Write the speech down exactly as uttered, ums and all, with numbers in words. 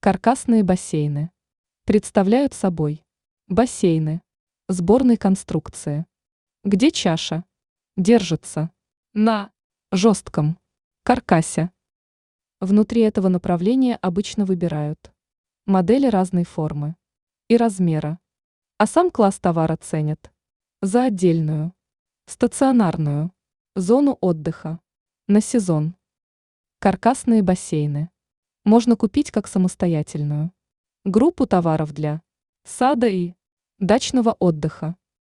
Каркасные бассейны представляют собой бассейны сборной конструкции, где чаша держится на жестком каркасе. Внутри этого направления обычно выбирают модели разной формы и размера, а сам класс товара ценят за отдельную стационарную зону отдыха на сезон. Каркасные бассейны можно купить как самостоятельную группу товаров для сада и дачного отдыха.